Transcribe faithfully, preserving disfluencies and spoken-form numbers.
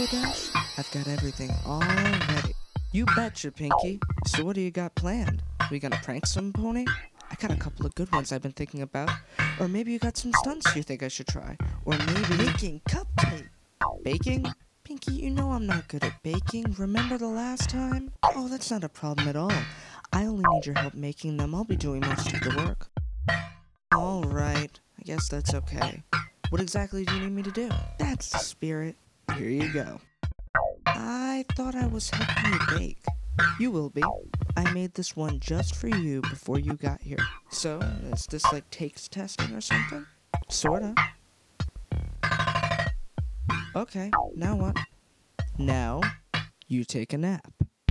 guess? I've got everything all ready. You betcha, Pinky. So what do you got planned? We gonna prank some pony? I got a couple of good ones I've been thinking about. Or maybe you got some stunts you think I should try. Or maybe... Making cupcake. Baking? Pinky, you know I'm not good at baking. Remember the last time? Oh, that's not a problem at all. I only need your help making them. I'll be doing most of the work. Alright, I guess that's okay. What exactly do you need me to do? That's the spirit. Here you go. I thought I was helping you bake. You will be. I made this one just for you before you got here. So, is this like taste testing or something? Sorta. Okay, now what? Now, you take a nap.